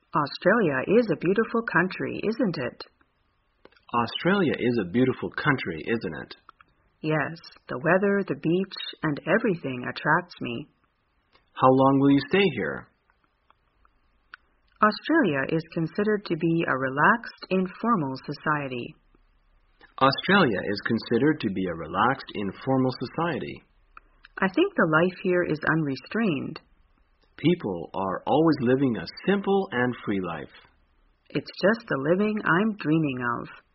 Australia is a beautiful country, isn't it? Australia is a beautiful country, isn't it? Yes, the weather, the beach, and everything attracts me. How long will you stay here? Australia is considered to be a relaxed, informal society. Australia is considered to be a relaxed, informal society. I think the life here is unrestrained. People are always living a simple and free life. It's just the living I'm dreaming of.